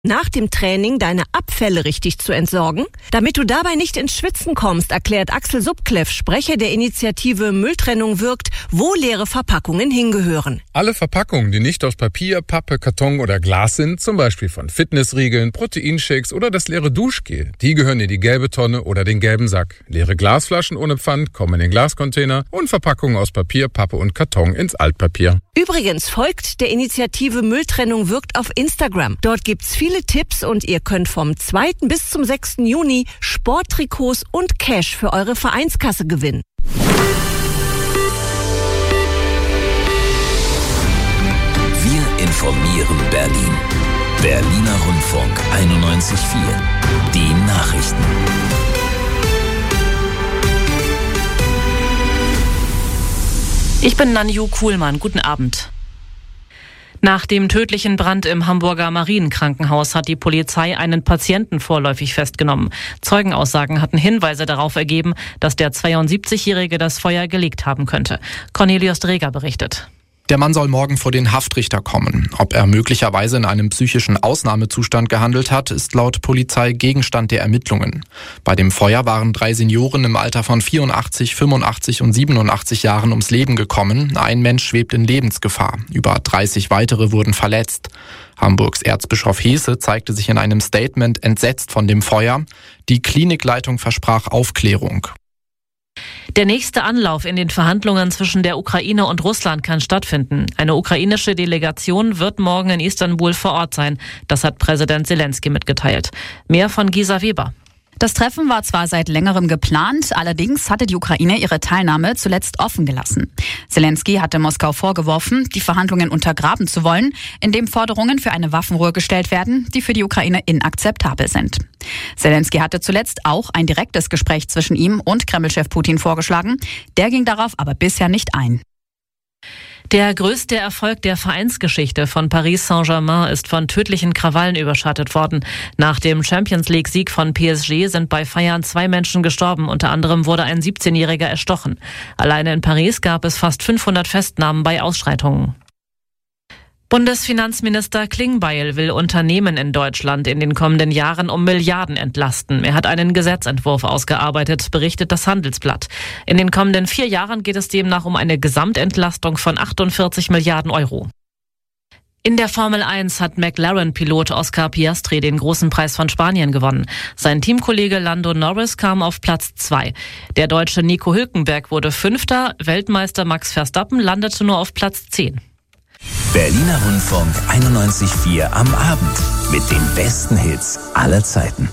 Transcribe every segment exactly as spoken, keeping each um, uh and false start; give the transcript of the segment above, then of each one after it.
nach dem Training deine Abfälle richtig zu entsorgen? Damit du dabei nicht ins Schwitzen kommst, erklärt Axel Subkleff, Sprecher der Initiative Mülltrennung wirkt, wo leere Verpackungen hingehören. Alle Verpackungen, die nicht aus Papier, Pappe, Karton oder Glas sind, zum Beispiel von Fitnessriegeln, Proteinshakes oder das leere Duschgel, die gehören in die gelbe Tonne oder den gelben Sack. Leere Glasflaschen ohne Pfand kommen in den Glascontainer und Verpackungen aus Papier, Pappe und Karton ins Altpapier. Übrigens folgt der Initiative Mülltrennung wirkt auf Instagram. Dort gibt's viele Tipps und ihr könnt vom zweiten bis zum sechsten Juni Sporttrikots und Cash für eure Vereinskasse gewinnen. Wir informieren Berlin. Berliner Rundfunk einundneunzig Komma vier. Die Nachrichten. Ich bin Nanju Kuhlmann. Guten Abend. Nach dem tödlichen Brand im Hamburger Marienkrankenhaus hat die Polizei einen Patienten vorläufig festgenommen. Zeugenaussagen hatten Hinweise darauf ergeben, dass der zweiundsiebzigjährige das Feuer gelegt haben könnte. Cornelius Dreger berichtet. Der Mann soll morgen vor den Haftrichter kommen. Ob er möglicherweise in einem psychischen Ausnahmezustand gehandelt hat, ist laut Polizei Gegenstand der Ermittlungen. Bei dem Feuer waren drei Senioren im Alter von vierundachtzig, fünfundachtzig und siebenundachtzig Jahren ums Leben gekommen. Ein Mensch schwebt in Lebensgefahr. Über dreißig weitere wurden verletzt. Hamburgs Erzbischof Hesse zeigte sich in einem Statement entsetzt von dem Feuer. Die Klinikleitung versprach Aufklärung. Der nächste Anlauf in den Verhandlungen zwischen der Ukraine und Russland kann stattfinden. Eine ukrainische Delegation wird morgen in Istanbul vor Ort sein. Das hat Präsident Zelensky mitgeteilt. Mehr von Gisa Weber. Das Treffen war zwar seit längerem geplant, allerdings hatte die Ukraine ihre Teilnahme zuletzt offen gelassen. Zelensky hatte Moskau vorgeworfen, die Verhandlungen untergraben zu wollen, indem Forderungen für eine Waffenruhe gestellt werden, die für die Ukraine inakzeptabel sind. Zelensky hatte zuletzt auch ein direktes Gespräch zwischen ihm und Kremlchef Putin vorgeschlagen. Der ging darauf aber bisher nicht ein. Der größte Erfolg der Vereinsgeschichte von Paris Saint-Germain ist von tödlichen Krawallen überschattet worden. Nach dem Champions-League-Sieg von P S G sind bei Feiern zwei Menschen gestorben. Unter anderem wurde ein siebzehnjähriger erstochen. Alleine in Paris gab es fast fünfhundert Festnahmen bei Ausschreitungen. Bundesfinanzminister Klingbeil will Unternehmen in Deutschland in den kommenden Jahren um Milliarden entlasten. Er hat einen Gesetzentwurf ausgearbeitet, berichtet das Handelsblatt. In den kommenden vier Jahren geht es demnach um eine Gesamtentlastung von achtundvierzig Milliarden Euro. In der Formel eins hat McLaren-Pilot Oscar Piastri den großen Preis von Spanien gewonnen. Sein Teamkollege Lando Norris kam auf Platz zwei. Der Deutsche Nico Hülkenberg wurde Fünfter, Weltmeister Max Verstappen landete nur auf Platz zehn. Berliner Rundfunk einundneunzig Komma vier am Abend mit den besten Hits aller Zeiten.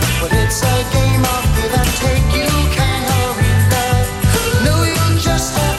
Game of give and take, you can't hurry love. No, you just have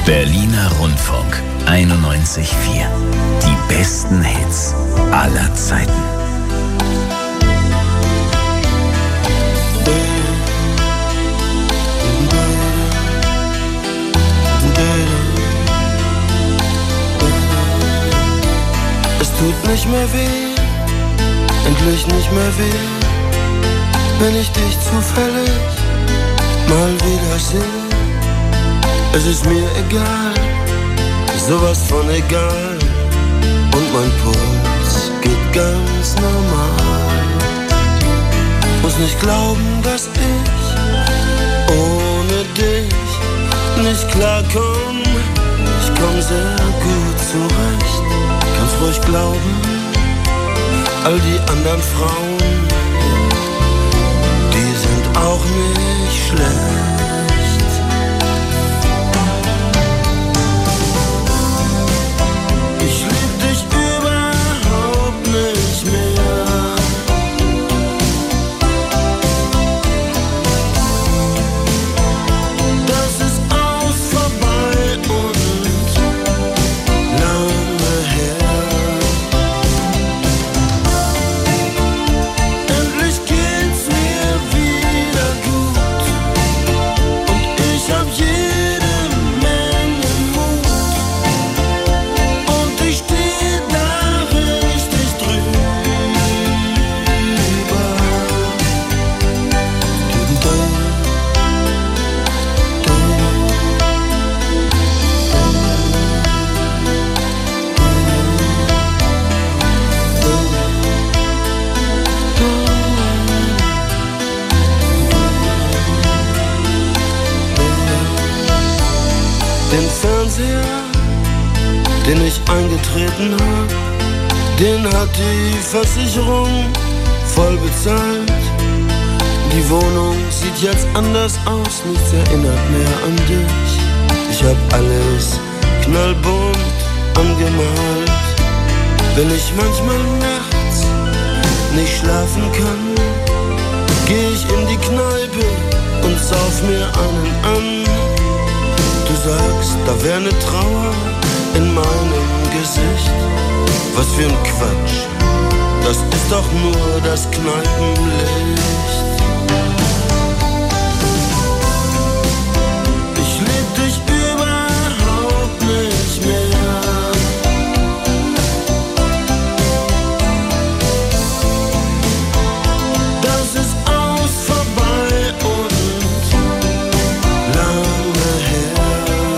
Berliner Rundfunk einundneunzig Komma vier. Die besten Hits aller Zeiten. Es tut nicht mehr weh, endlich nicht mehr weh, wenn ich dich zufällig mal wieder sehe. Es ist mir egal, sowas von egal, und mein Puls geht ganz normal. Muss nicht glauben, dass ich ohne dich nicht klarkomm. Ich komm sehr gut zurecht, kannst ruhig glauben. All die anderen Frauen, die sind auch nicht schlecht. Ich lieb dich überhaupt nicht mehr. Das ist aus, vorbei und lange her. Endlich geht's mir wieder gut und ich hab jede Menge Mut. Und ich steh da richtig drüber. Den Fernseher, den ich eingetreten hab, den hat die Versicherung voll bezahlt. Die Wohnung sieht jetzt anders aus, nichts erinnert mehr an dich. Ich hab alles knallbunt angemalt. Wenn ich manchmal nachts nicht schlafen kann, geh ich in die Kneipe und sauf mir einen an. Du sagst, da wär ne Trauer in meinem Gesicht. Was für ein Quatsch, das ist doch nur das Kneipenlicht. Ich lieb dich überhaupt nicht mehr. Das ist aus, vorbei und lange her.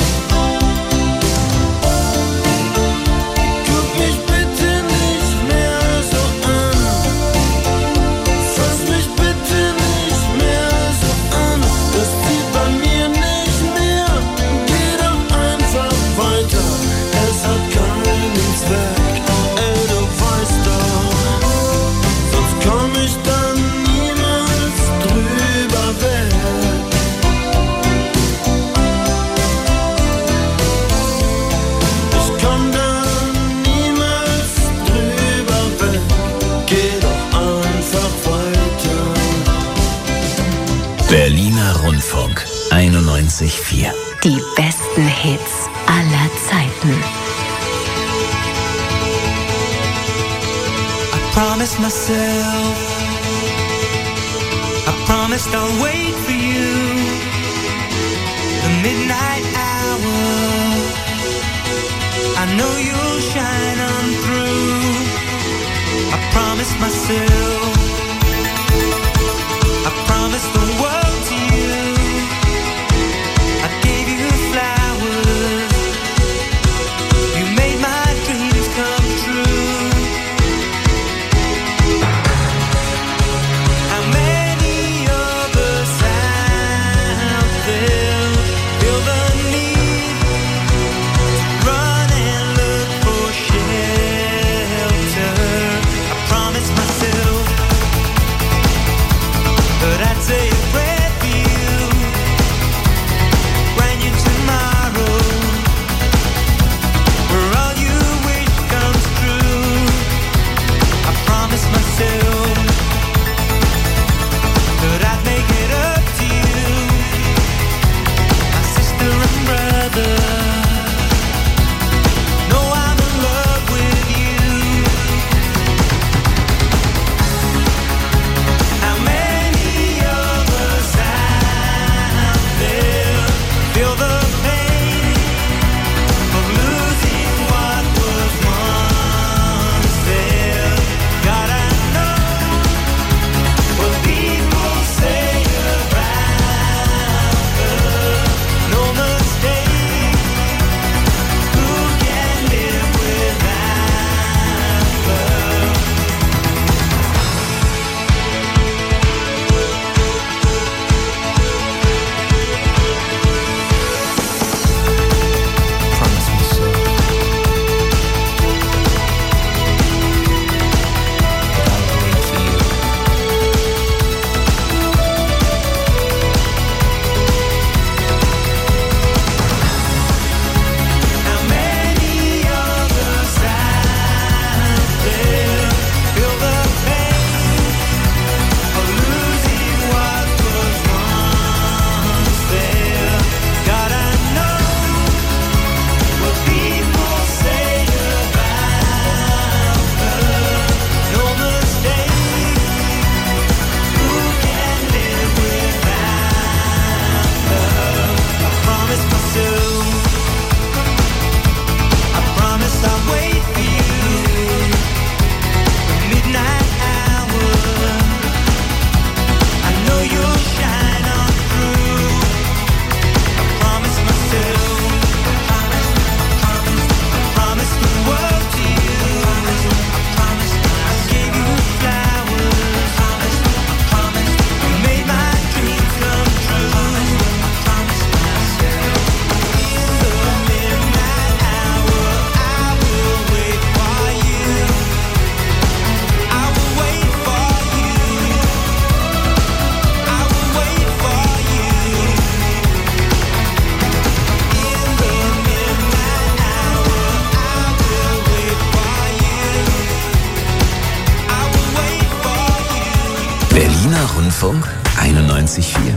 Guck mich bitte nicht mehr so an. Fass mich bitte nicht mehr so an. Das zieht bei mir nicht mehr. Geh doch einfach weiter. Es hat keinen Zweck. Ey, du weißt doch, sonst komm ich dann niemals drüber weg. Ich komm dann niemals drüber weg. Geh doch einfach weiter. Berliner Rundfunk einundneunzig Komma vier. Die besten Hits aller Zeiten. I promised myself, I promised I'll wait for you. The midnight hour, I know you'll shine on through. I promised myself, I promised the world to you. I gave you flowers, you made my dreams come true. How many of us out there feel the need to run and look for shelter? I promised myself that I'd say a prayer. Rundfunk einundneunzig Komma vier.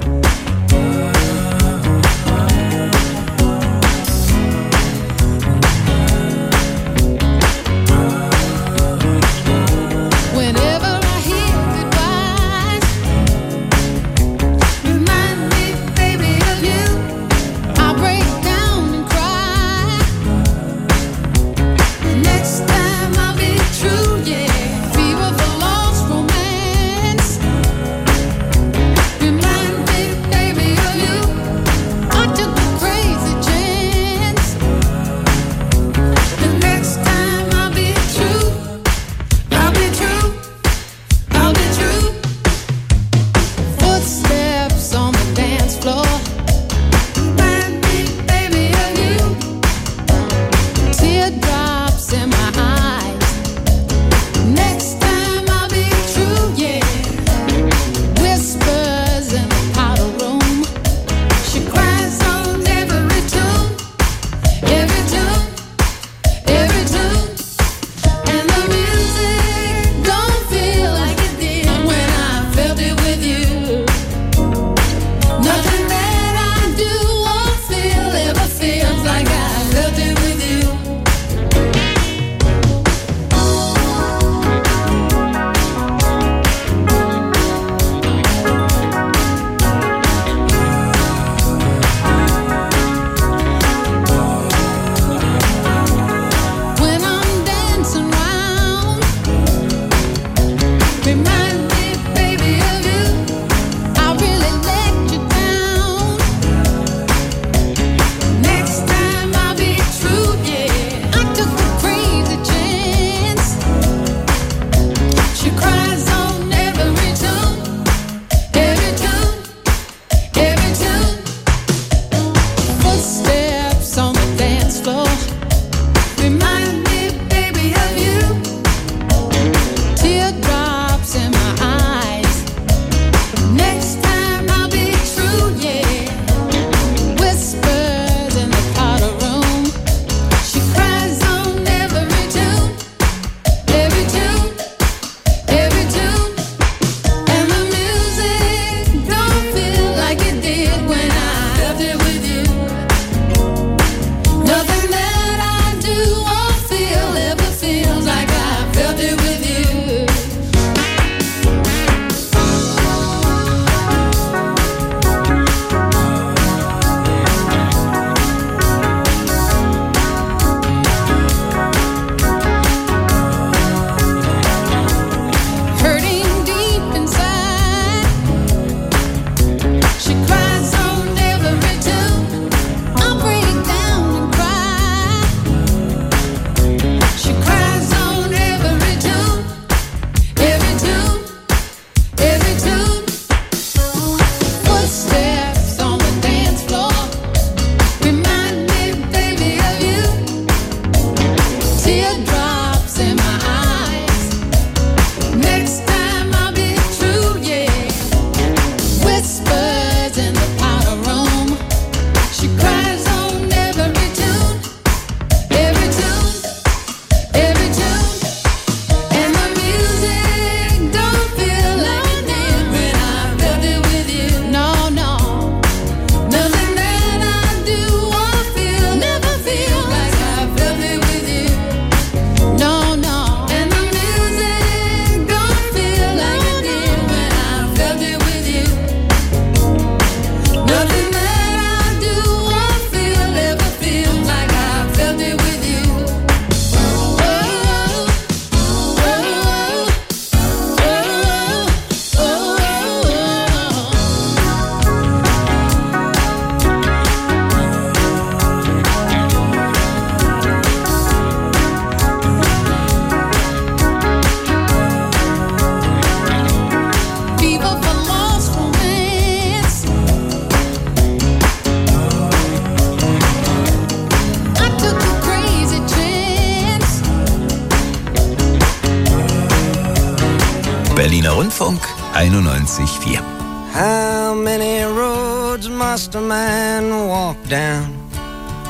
Berliner Rundfunk einundneunzig Komma vier. How many roads must a man walk down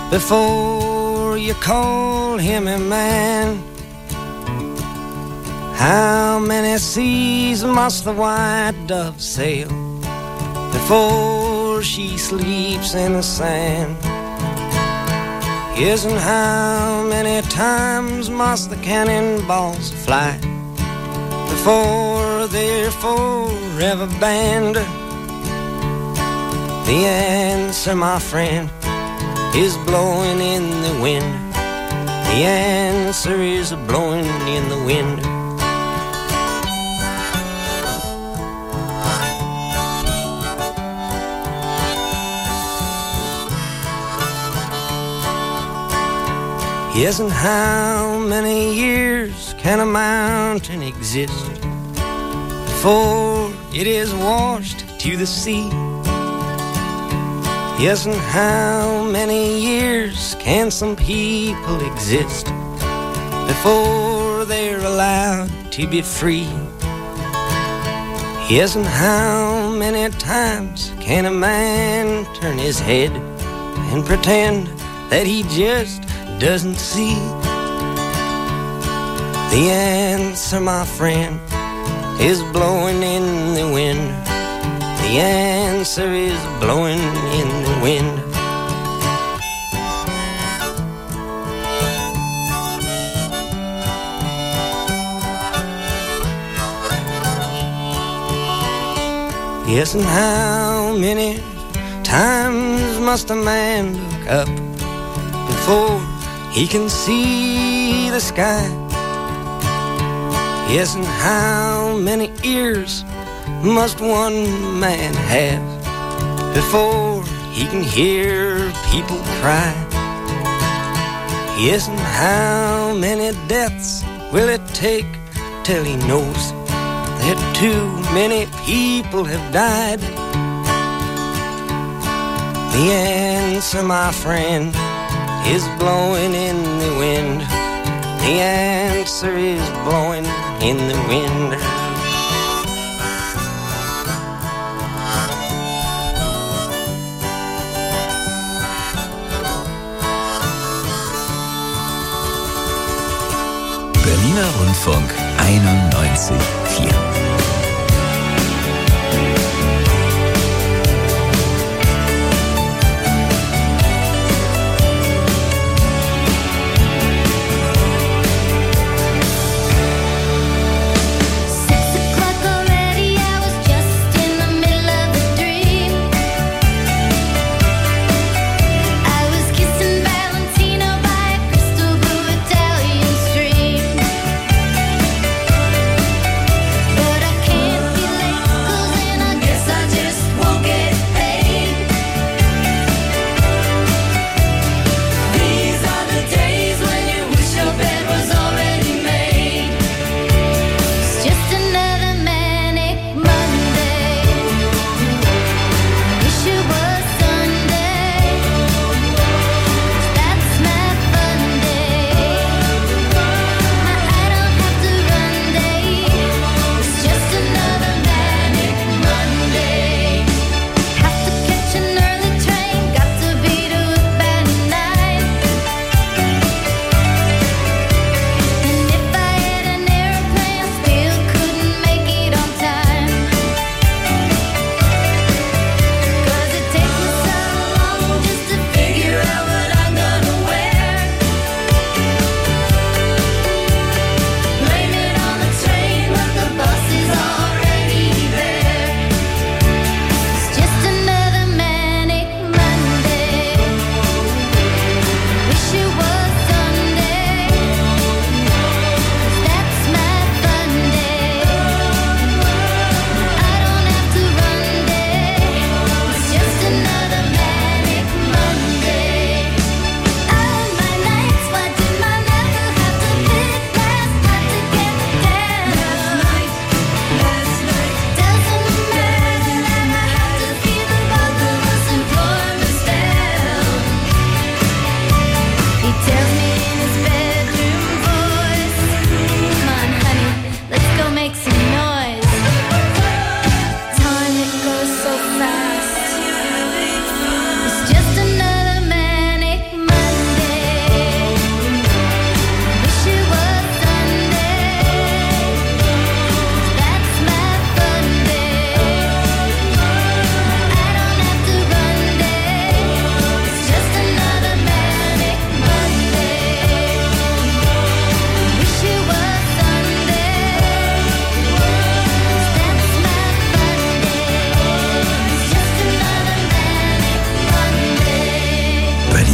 before you call him a man? How many seas must the white dove sail before she sleeps in the sand? Yes, and how many times must the cannonballs fly before they're forever banned? The answer, my friend, is blowing in the wind. The answer is blowing in the wind. Yes, and how many years can a mountain exist before it is washed to the sea? Yes, and how many years can some people exist before they're allowed to be free? Yes, and how many times can a man turn his head and pretend that he just doesn't see? The answer, my friend, is blowing in the wind. The answer is blowing in the wind. Yes, and how many times must a man look up before he can see the sky? Yes, and how many ears must one man have before he can hear people cry? Yes, and how many deaths will it take till he knows that too many people have died? The answer, my friend, is blowing in the wind. The answer is blowing in the wind. Berliner Rundfunk einundneunzig Komma vier. But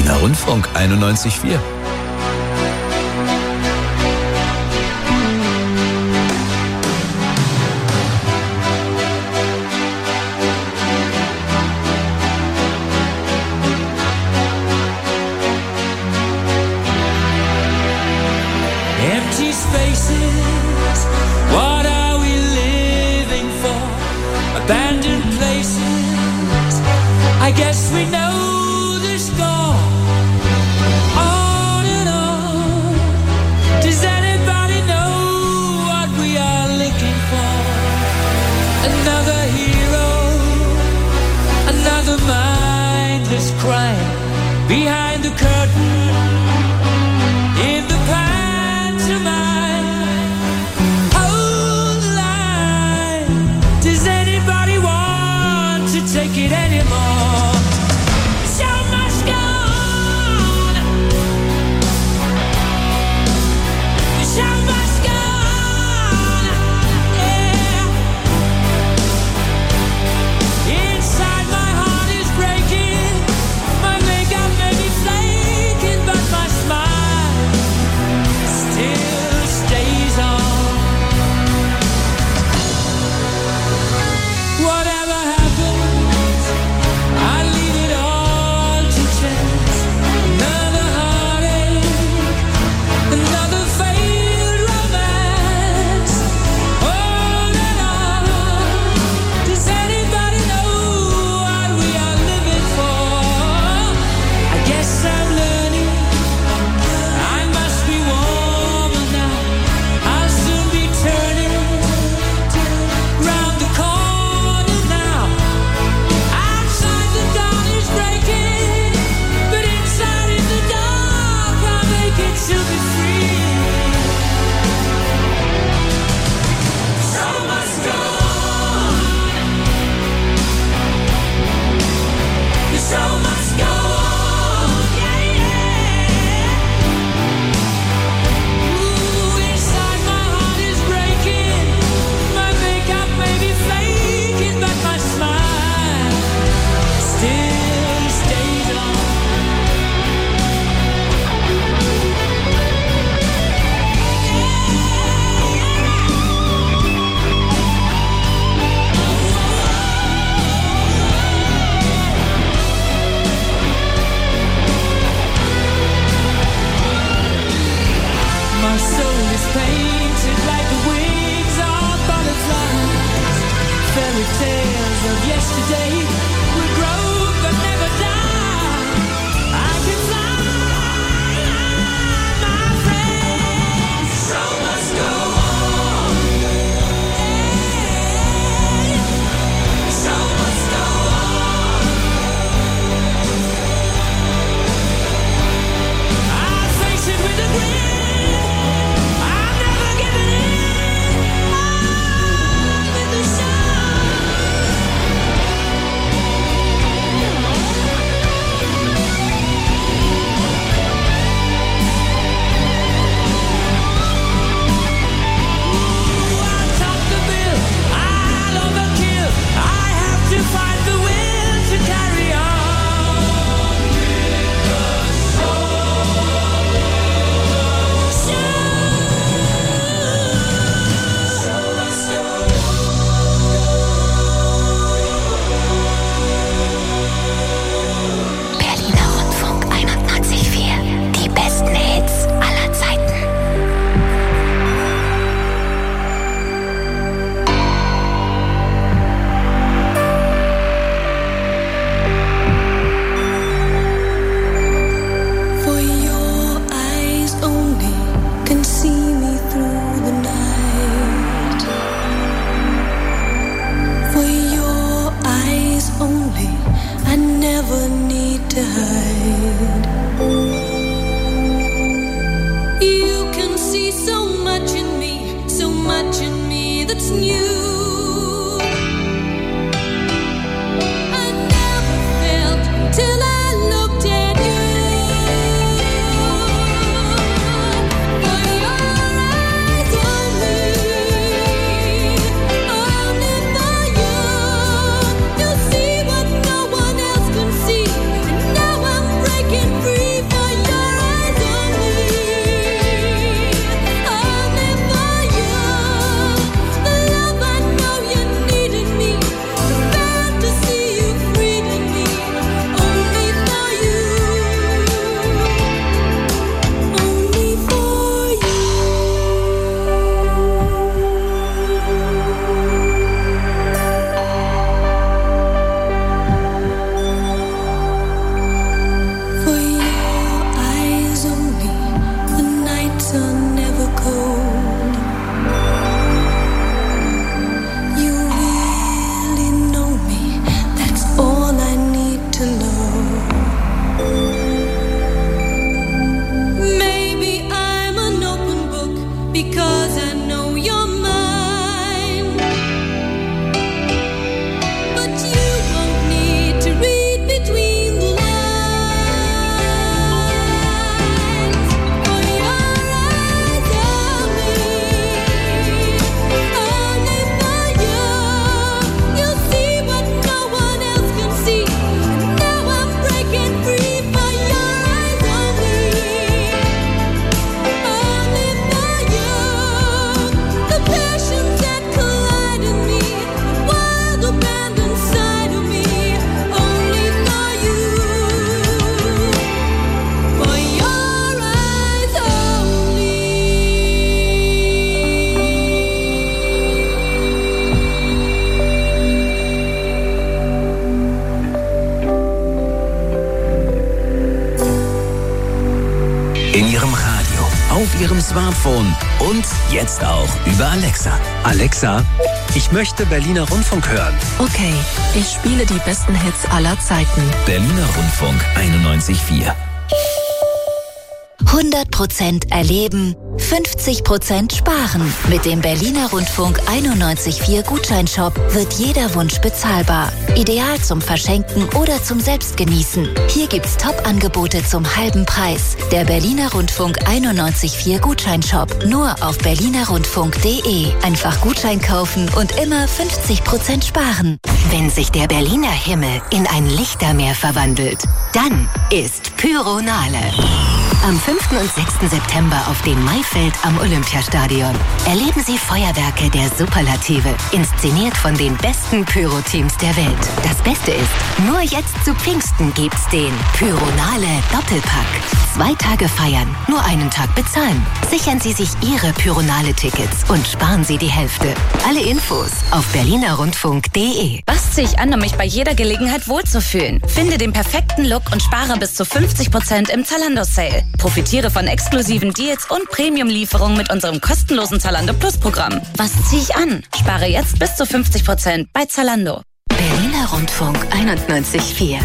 Berliner Rundfunk einundneunzig Komma vier. Empty spaces, what are we living for? Abandoned places, I guess we know the score. On and on, does anybody know what we are looking for? Another hero, another mindless crime behind the curtain. In the take it anymore. The show must go on. The show must go on. Yeah. Inside my heart is breaking. My makeup may be flaking, but my smile still stays on. Whatever happens, I leave it all to chance. Another heartache, another failed romance. On and on. Does anybody know what we are living for? I guess I'm learning. I must be warmer now. I'll soon be turning round the corner now. Outside the dawn is breaking, but inside in the dark I'll make it to be free. The show must go on. The show must go on. Yeah, yeah. Ooh, inside my heart is breaking. My makeup may be flaking, but my smile still stays on. My soul is painted like the wings of butterflies. Fairy tales of yesterday will grow but never die. I can fly, my friend. The show must go on. The show must go on. I'll face it with a grin. I'm never giving in. On with the show. I'll top the bill. I'll overkill. I have to find the will to carry on with the Berliner Rundfunk einundneunzig Komma vier. Die besten Hits aller Zeiten. For your eyes only can see me through the night. For your eyes only, I never need to hide. You can see so much in me, so much in me that's new. I never felt till I looked at you. For your eyes only, only for you. You see what no one else can see, and now I'm breaking free. In Ihrem Radio, auf Ihrem Smartphone und jetzt auch über Alexa. Alexa, ich möchte Berliner Rundfunk hören. Okay, ich spiele die besten Hits aller Zeiten. Berliner Rundfunk einundneunzig Komma vier. hundert Prozent erleben, fünfzig Prozent sparen. Mit dem Berliner Rundfunk einundneunzig Komma vier Gutscheinshop wird jeder Wunsch bezahlbar. Ideal zum Verschenken oder zum Selbstgenießen. Hier gibt's Top-Angebote zum halben Preis. Der Berliner Rundfunk einundneunzig Komma vier Gutscheinshop. Nur auf berliner rundfunk punkt de. Einfach Gutschein kaufen und immer fünfzig Prozent sparen. Wenn sich der Berliner Himmel in ein Lichtermeer verwandelt, dann ist Pyronale. Am fünften und sechsten September auf dem Maifeld am Olympiastadion erleben Sie Feuerwerke der Superlative, inszeniert von den besten Pyro-Teams der Welt. Das Beste ist, nur jetzt zu Pfingsten gibt's den Pyronale Doppelpack. Zwei Tage feiern, nur einen Tag bezahlen. Sichern Sie sich Ihre Pyronale-Tickets und sparen Sie die Hälfte. Alle Infos auf berliner rundfunk punkt de. Was ziehe ich an, um mich bei jeder Gelegenheit wohlzufühlen? Finde den perfekten Look und spare bis zu fünfzig Prozent im Zalando-Sale. Profitiere von exklusiven Deals und Premium-Lieferungen mit unserem kostenlosen Zalando Plus-Programm. Was ziehe ich an? Spare jetzt bis zu fünfzig Prozent bei Zalando. Berliner Rundfunk einundneunzig Komma vier.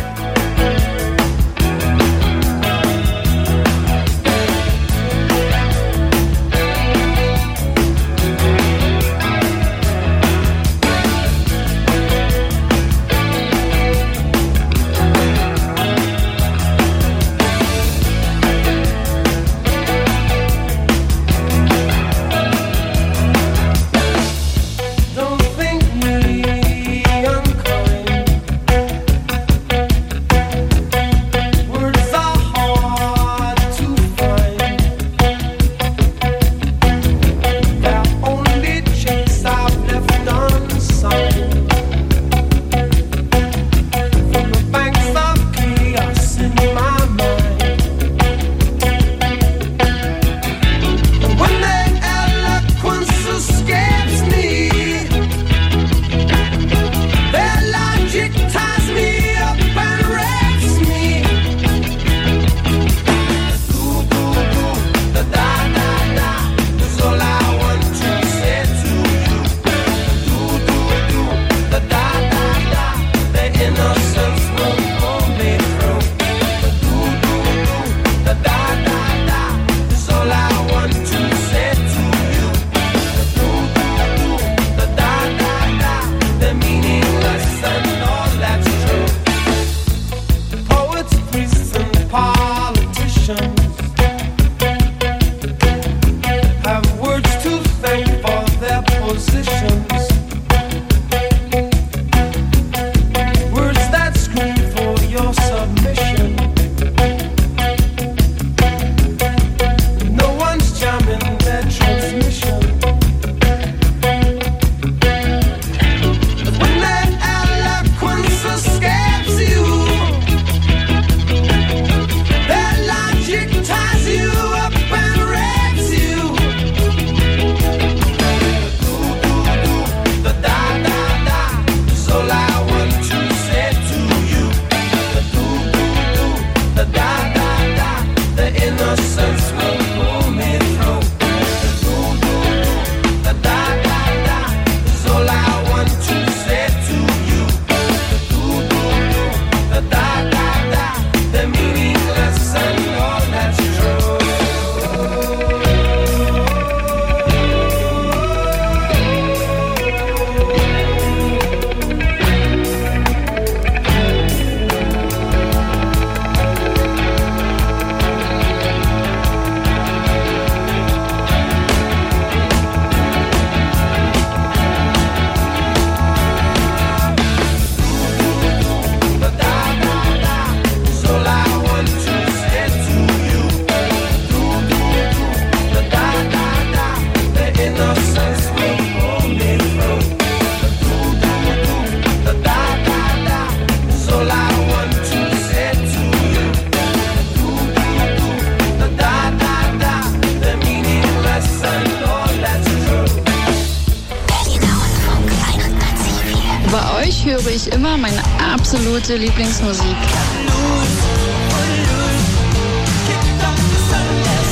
höre ich immer meine absolute Lieblingsmusik.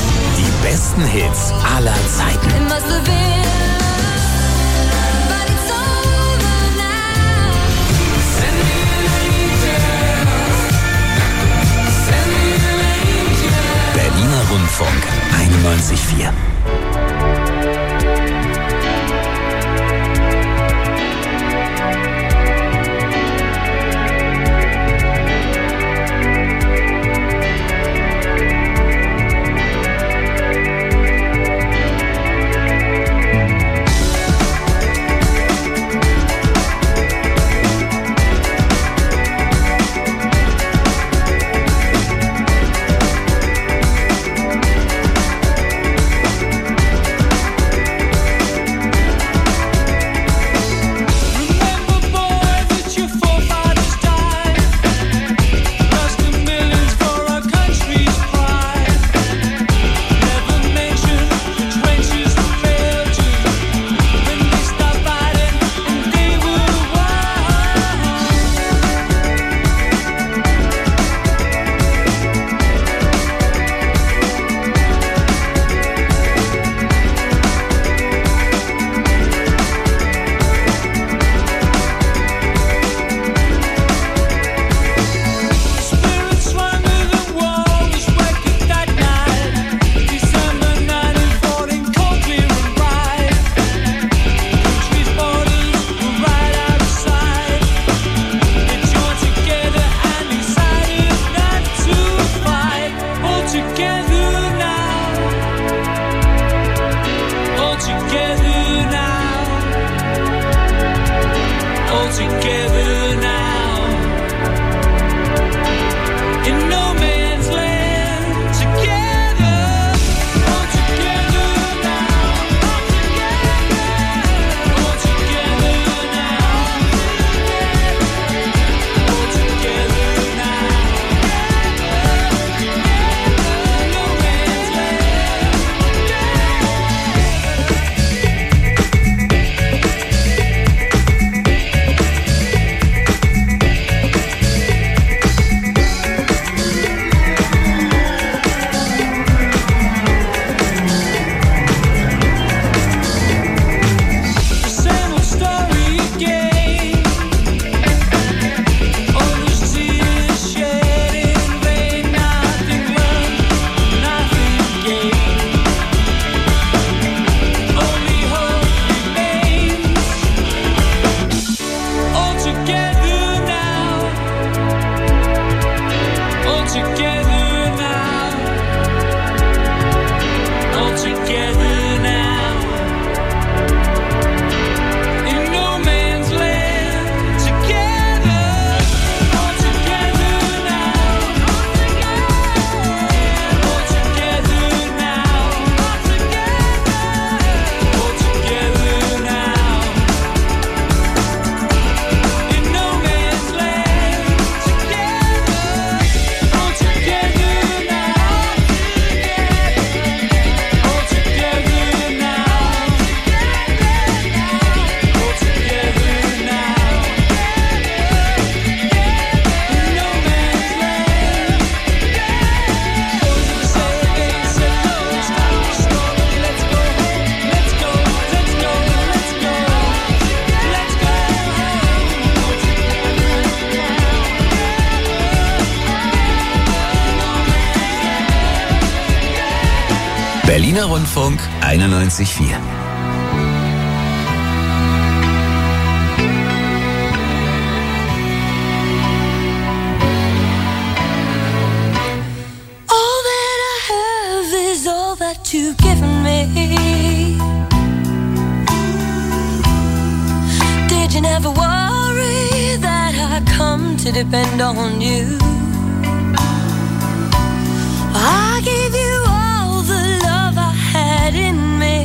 besten Hits aller Zeiten. Berliner Rundfunk einundneunzig Komma vier. Berliner Rundfunk einundneunzig Komma vier. All that I have is all that you've given me. Did you never worry that I'd come to depend on you? I gave you all the love I had in me.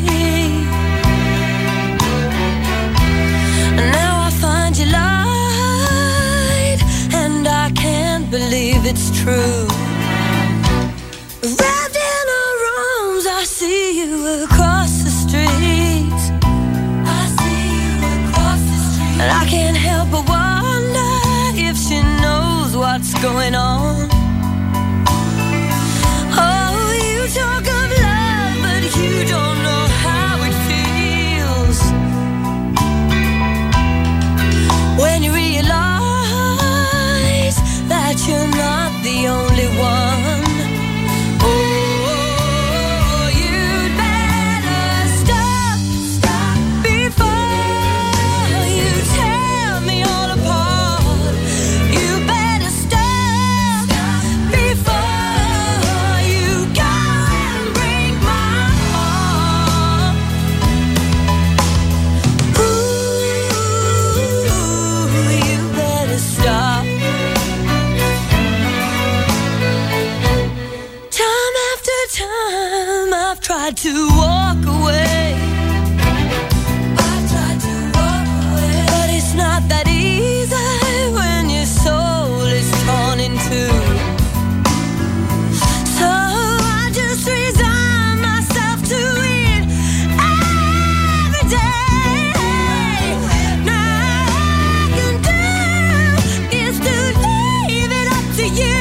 Now I find you lied, and I can't believe it's true. Wrapped in her arms, I see you across the street. I see you across the street. And I can't help but wonder if she knows what's going on. Oh, you talk of love, but tried to walk away. I've tried to walk away. But it's not that easy when your soul is torn in two. So I just resign myself to it every day. Now all I can do is to leave it up to you.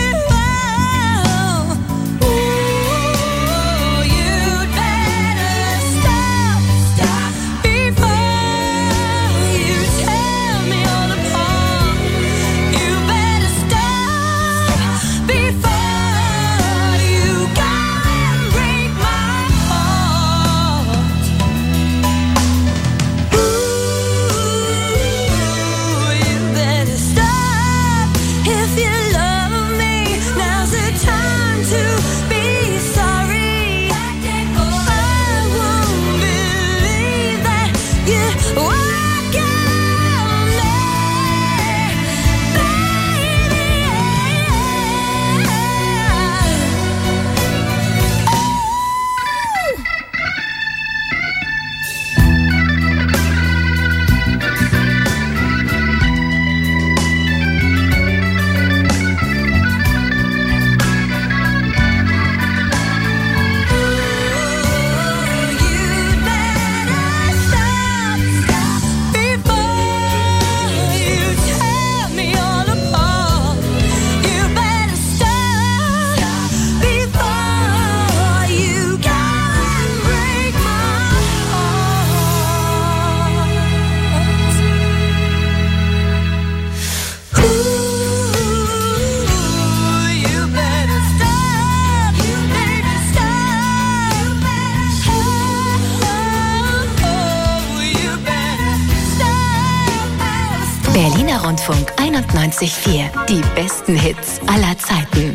Berliner Rundfunk einundneunzig Komma vier. Die besten Hits aller Zeiten.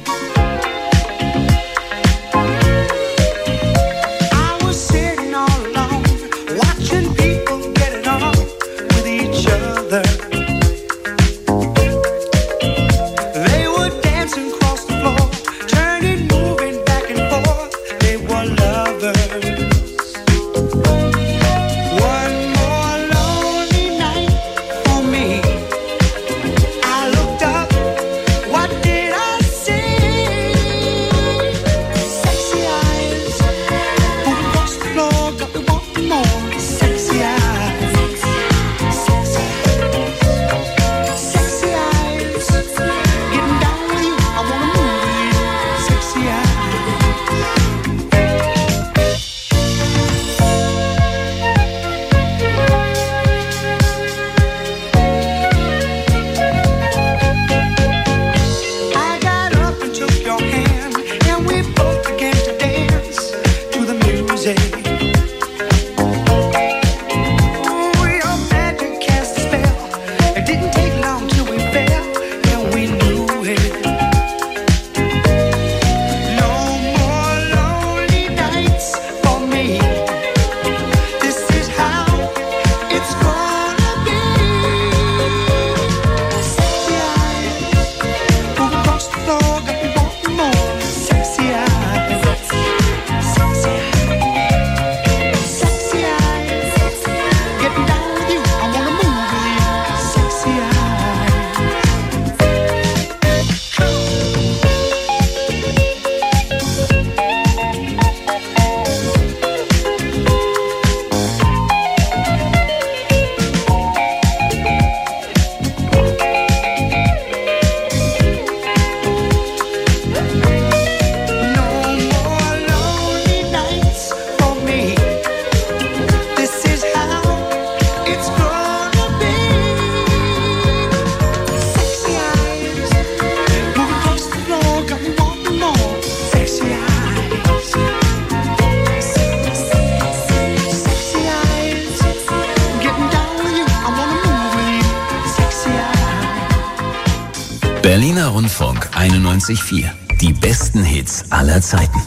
Berliner Rundfunk einundneunzig Komma vier. Die besten Hits aller Zeiten.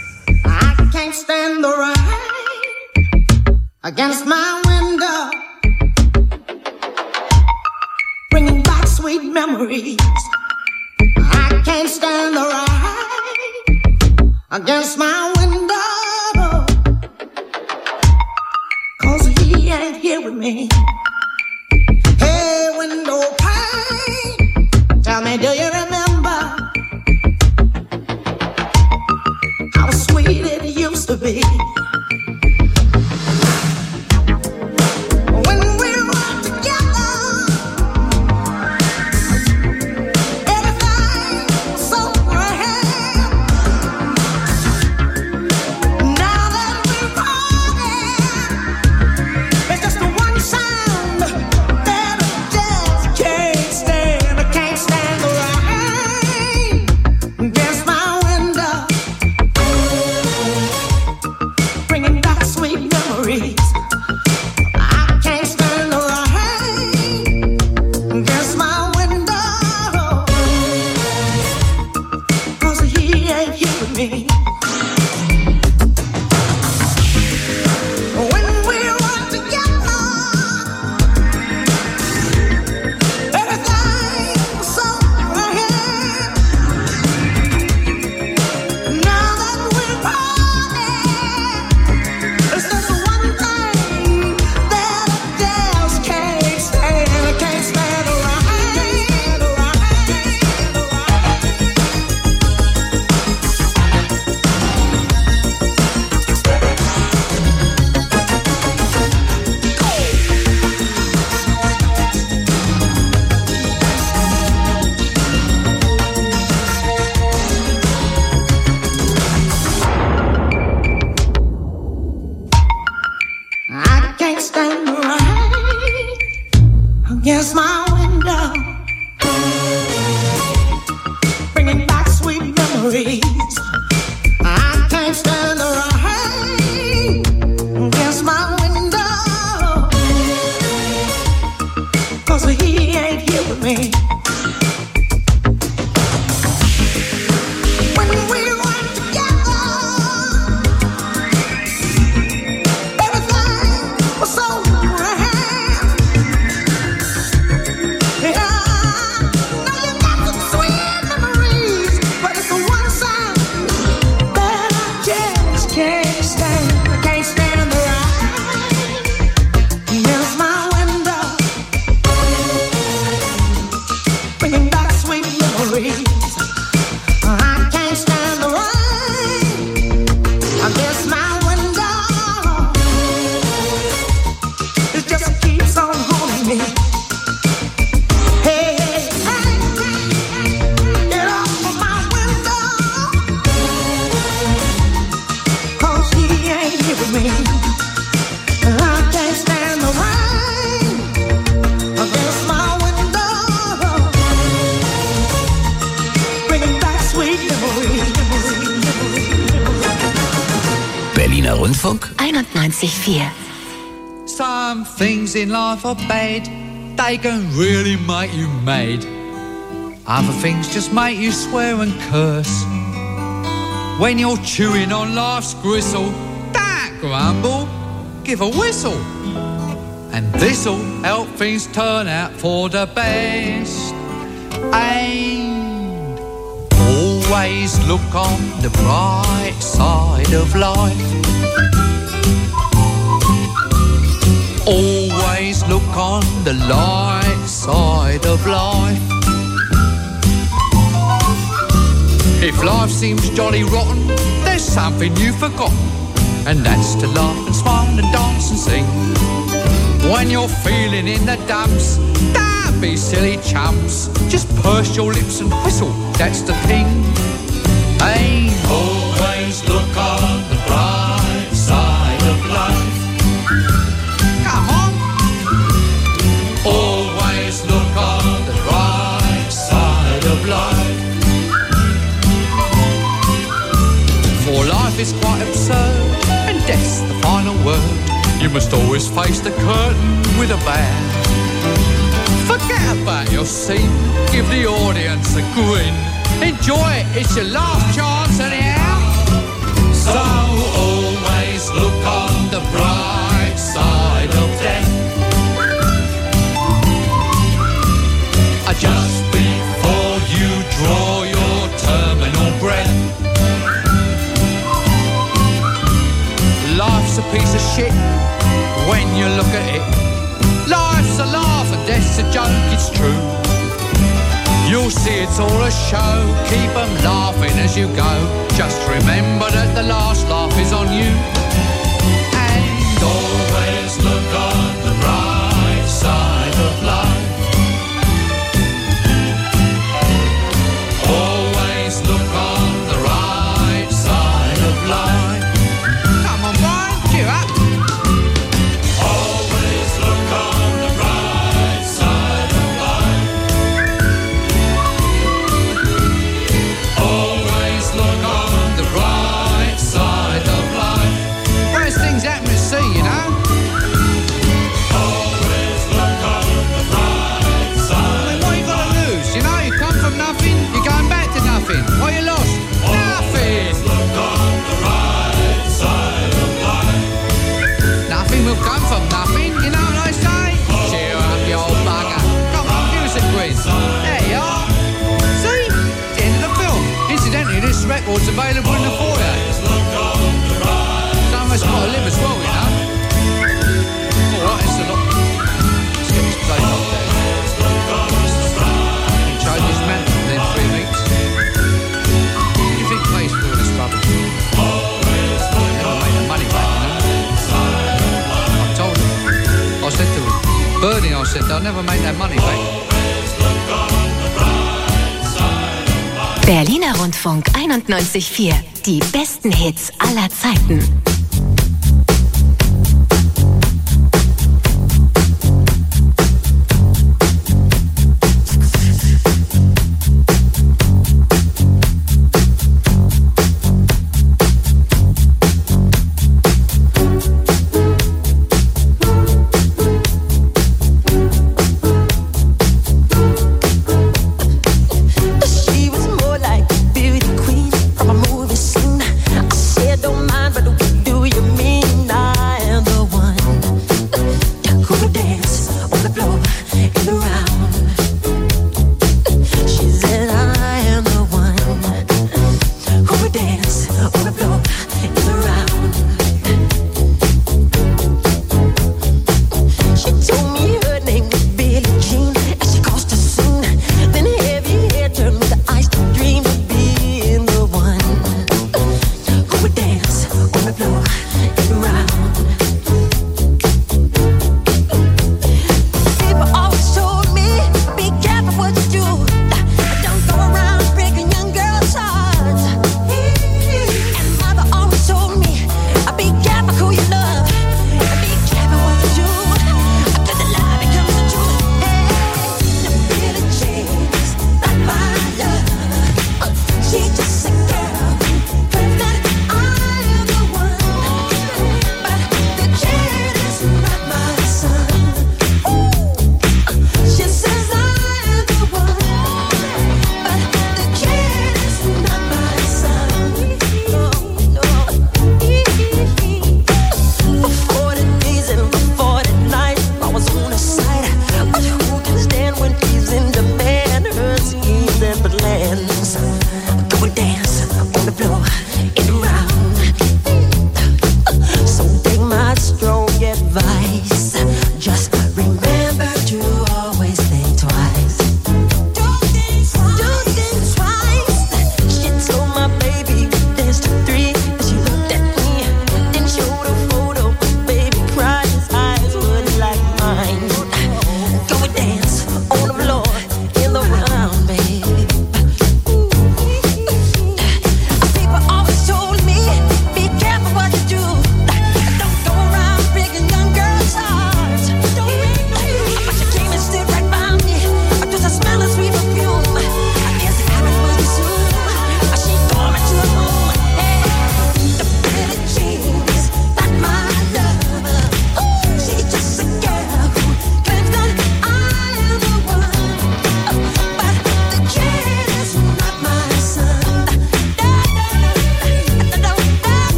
I can't stand the rain against my window, bringing back sweet memories. I can't stand the rain against my window. with me? Hey, window pane, tell me, do you remember how sweet it used to be? Against my window, bringing back sweet memories. I can't stand the rain against my window, 'cause he ain't here with me. When we were together, everything was so Berliner Rundfunk einundneunzig Komma vier. Some things in life are bad, they can really make you mad. Other things just make you swear and curse. When you're chewing on life's gristle, don't grumble, give a whistle. And this'll help things turn out for the best. And always look on the bright side of life. Always look on the light side of life. If life seems jolly rotten, there's something you've forgotten, and that's to laugh and smile and dance and sing. When you're feeling in the dumps, don't be silly chumps. Just purse your lips and whistle, that's the thing. Hey, always look on the bright side of life. Come on. Always look on the bright side of life. For life is quite absurd, and death's the final word. You must always face the curtain with a bow. Forget about your scene, give the audience a grin. Enjoy it, it's your last chance anyhow. So always look on the bright side of death. Just before you draw your terminal breath. Life's a piece of shit when you look at it. it's a joke, it's true. You'll see it's all a show, keep them laughing as you go. Just remember that the last laugh is on you. And always look on the bright side of life. Always look on the right side of life. Come on, Brian, cheer up. Always look on the bright side of life. Always look on the right side of life. Worst things happen at sea, you know. Always look on the right side. I mean, what you got to lose? You know, you come from nothing, you're going back to nothing. What you lost? Nothing. Look on the right side of life. Nothing will come from nothing. You know what I say? Cheer up, you old bugger. Come on, give us a quiz. There you are. See? It's the end of the film. Incidentally, this record's available in the foyer. Some of us got to live as well, you know. All right, it's a lot. Let's get this place up there. You change this man within three weeks. What do you think pays for all this rubbish? Never made the money back, you know. I told him. I said to him, Bernie, I said, they'll never make that money back. Berliner Rundfunk einundneunzig Komma vier. Die besten Hits aller Zeiten. She was more like a beauty queen from a movie scene. I said, don't mind, but we do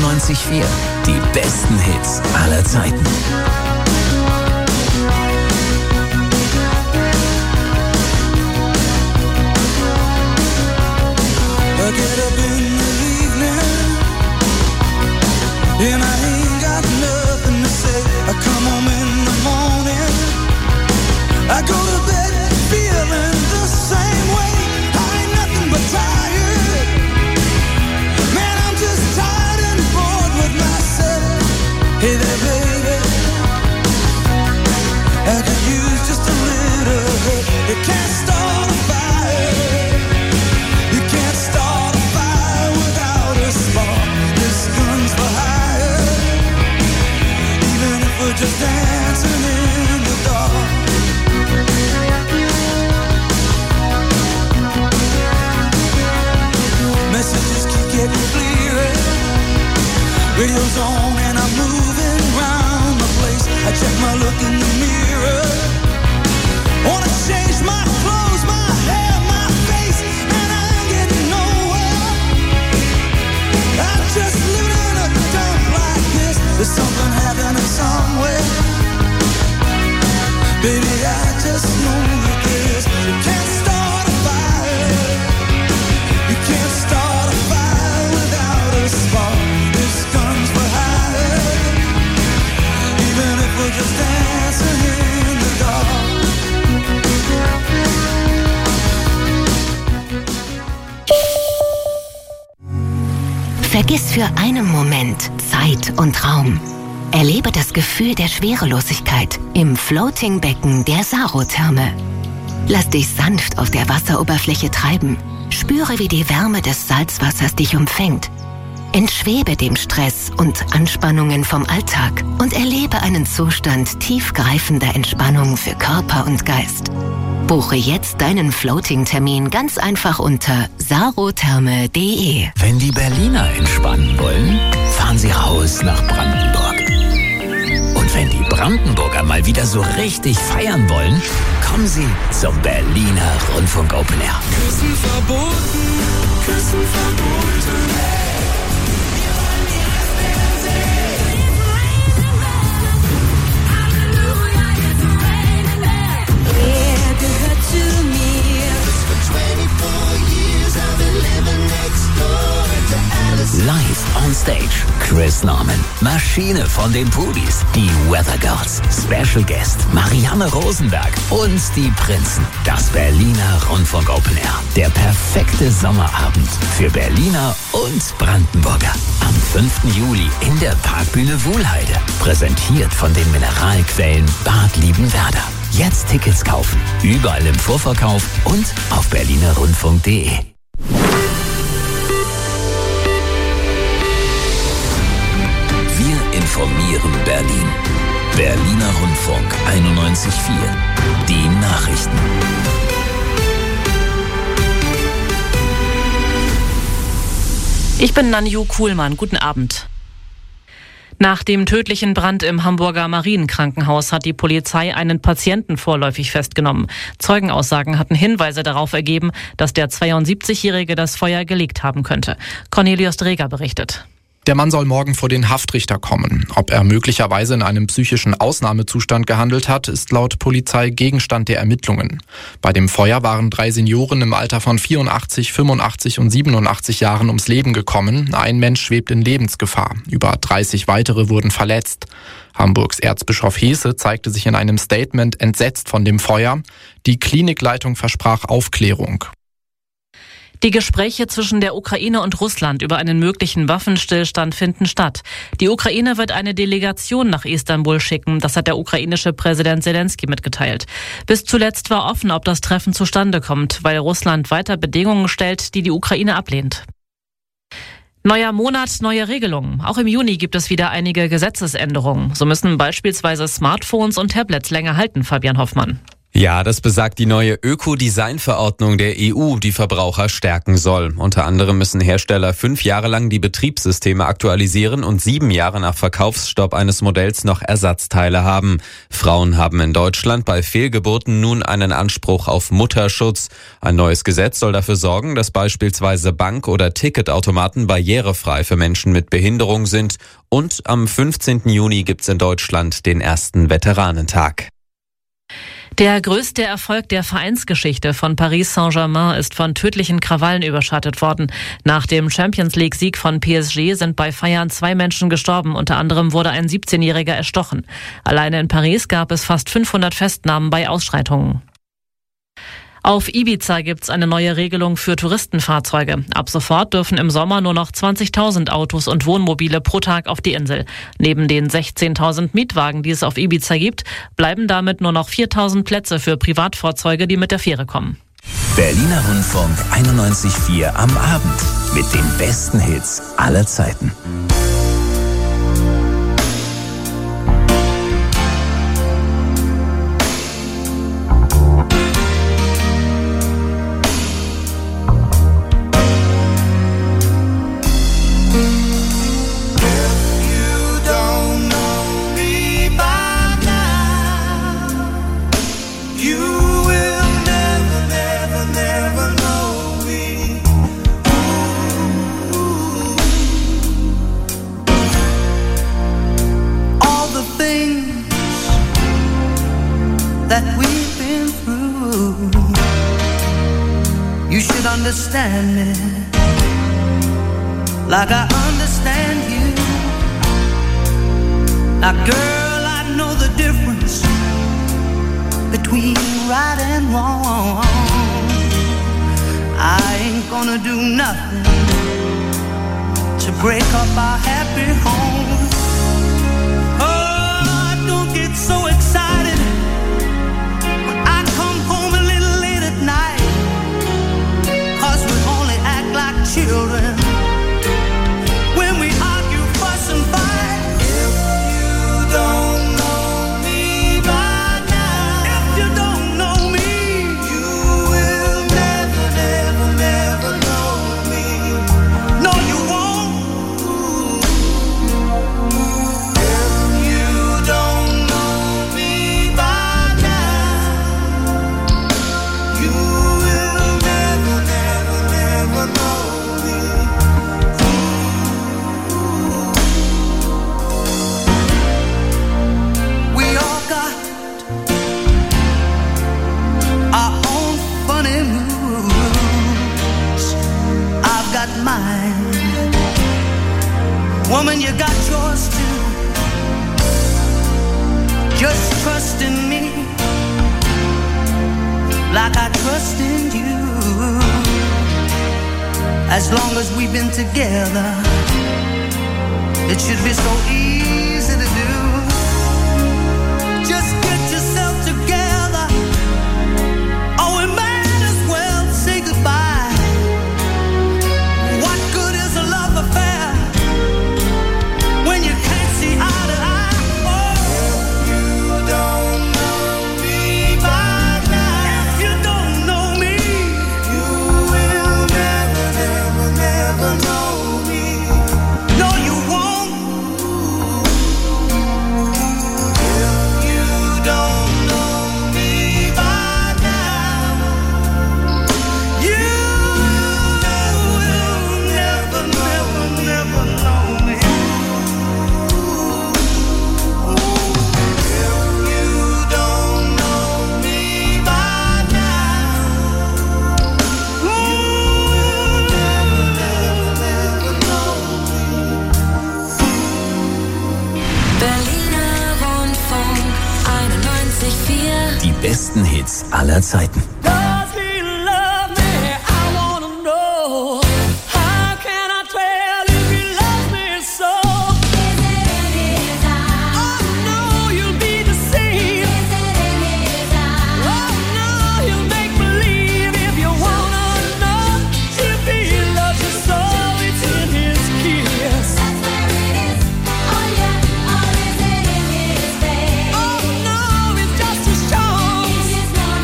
einundneunzig Komma vier. Die besten Hits aller Zeiten. I get up in the evening and I ain't got nothing to say. I come home in the morning, I go to bed feeling the same way. I ain't nothing but tired. Man, I'm just tired and bored with myself. Hey there, baby, I could use just a little help. You can't start a fire. You can't start a fire without a spark. This gun's for hire. Even if we're just dancing in the dark. Messages keep getting clearer. Radio's on and I'm moving round the place. I check my look in the mirror. Wanna change my clothes, my hair, my face, and I ain't getting nowhere. I'm just living in a dump like this. There's something happening somewhere. Baby, I just know that this. You can't start a fire. You can't start a fire without a spark. This gun's for hire. Even if we're just dancing in the dark. Vergiss für einen Moment Zeit und Raum. Erlebe das Gefühl der Schwerelosigkeit im Floating-Becken der Sarotherme. Lass dich sanft auf der Wasseroberfläche treiben. Spüre, wie die Wärme des Salzwassers dich umfängt. Entschwebe dem Stress und Anspannungen vom Alltag und erlebe einen Zustand tiefgreifender Entspannung für Körper und Geist. Buche jetzt deinen Floating-Termin ganz einfach unter sarotherme punkt de. Wenn die Berliner entspannen wollen, fahren sie raus nach Brandenburg. Und wenn die Brandenburger mal wieder so richtig feiern wollen, kommen sie zum Berliner Rundfunk Open Air. Küssen verboten, Küssen verboten. Er gehört zu mir. Live on Stage, Chris Norman, Maschine von den Pudis, die Weather Girls, Special Guest Marianne Rosenberg und die Prinzen. Das Berliner Rundfunk Open Air. Der perfekte Sommerabend für Berliner und Brandenburger. Am fünften Juli in der Parkbühne Wuhlheide. Präsentiert von den Mineralquellen Bad Liebenwerda. Jetzt Tickets kaufen. Überall im Vorverkauf und auf berliner rundfunk punkt de. Wir informieren Berlin. Berliner Rundfunk einundneunzig Komma vier. Die Nachrichten. Ich bin Nanju Kuhlmann. Guten Abend. Nach dem tödlichen Brand im Hamburger Marienkrankenhaus hat die Polizei einen Patienten vorläufig festgenommen. Zeugenaussagen hatten Hinweise darauf ergeben, dass der zweiundsiebzigjährige das Feuer gelegt haben könnte. Cornelius Dreger berichtet. Der Mann soll morgen vor den Haftrichter kommen. Ob er möglicherweise in einem psychischen Ausnahmezustand gehandelt hat, ist laut Polizei Gegenstand der Ermittlungen. Bei dem Feuer waren drei Senioren im Alter von vierundachtzig, fünfundachtzig und siebenundachtzig Jahren ums Leben gekommen. Ein Mensch schwebt in Lebensgefahr. Über dreißig weitere wurden verletzt. Hamburgs Erzbischof Hesse zeigte sich in einem Statement entsetzt von dem Feuer. Die Klinikleitung versprach Aufklärung. Die Gespräche zwischen der Ukraine und Russland über einen möglichen Waffenstillstand finden statt. Die Ukraine wird eine Delegation nach Istanbul schicken, das hat der ukrainische Präsident Zelensky mitgeteilt. Bis zuletzt war offen, ob das Treffen zustande kommt, weil Russland weiter Bedingungen stellt, die die Ukraine ablehnt. Neuer Monat, neue Regelungen. Auch im Juni gibt es wieder einige Gesetzesänderungen. So müssen beispielsweise Smartphones und Tablets länger halten, Fabian Hoffmann. Ja, das besagt die neue Ökodesign-Verordnung der E U, die Verbraucher stärken soll. Unter anderem müssen Hersteller fünf Jahre lang die Betriebssysteme aktualisieren und sieben Jahre nach Verkaufsstopp eines Modells noch Ersatzteile haben. Frauen haben in Deutschland bei Fehlgeburten nun einen Anspruch auf Mutterschutz. Ein neues Gesetz soll dafür sorgen, dass beispielsweise Bank- oder Ticketautomaten barrierefrei für Menschen mit Behinderung sind. Und am fünfzehnten Juni gibt's in Deutschland den ersten Veteranentag. Der größte Erfolg der Vereinsgeschichte von Paris Saint-Germain ist von tödlichen Krawallen überschattet worden. Nach dem Champions-League-Sieg von P S G sind bei Feiern zwei Menschen gestorben. Unter anderem wurde ein siebzehnjähriger erstochen. Alleine in Paris gab es fast fünfhundert Festnahmen bei Ausschreitungen. Auf Ibiza gibt's eine neue Regelung für Touristenfahrzeuge. Ab sofort dürfen im Sommer nur noch zwanzigtausend Autos und Wohnmobile pro Tag auf die Insel. Neben den sechzehntausend Mietwagen, die es auf Ibiza gibt, bleiben damit nur noch viertausend Plätze für Privatfahrzeuge, die mit der Fähre kommen. Berliner Rundfunk einundneunzig Komma vier am Abend mit den besten Hits aller Zeiten. That we've been through, you should understand me like I understand you. Now girl, I know the difference between right and wrong. I ain't gonna do nothing to break up our happy home. Oh, don't get so excited when I come home a little late at night, 'cause we only act like children when we argue, fuss and fight. If you don't know me by now, if you don't know me, you will never, never, never know me. No, you won't. If you don't know me by now, you will never, never, never know me. We all got our own funny moods. I've got mine. Woman, you got yours too. Just trust in me like I trust in you. As long as we've been together, it should be so easy to do. Just get yourself together, or we might as well say goodbye. What good is a love affair when you can't see eye to eye? Oh, if you don't know me by now, if you don't know me, you will never, never, never know me. No, you won't. If you don't know me by now, you will never, never, never know me. If you don't know me by now, you will never, never, never know me. Berliner Rundfunk einundneunzig Komma vier. Die besten Hits aller Zeiten. Does he love me? I wanna know. How can I tell if he loves me so? Is it in his eyes? Oh no, you'll be deceived. Is it in his eyes? Oh no, you'll make believe if you wanna know. If he loves you so, it's in his kiss. That's where it is. Oh yeah, or is it in his face? Oh no, it's just as strong. It is not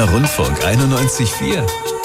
Berliner Rundfunk einundneunzig Komma vier.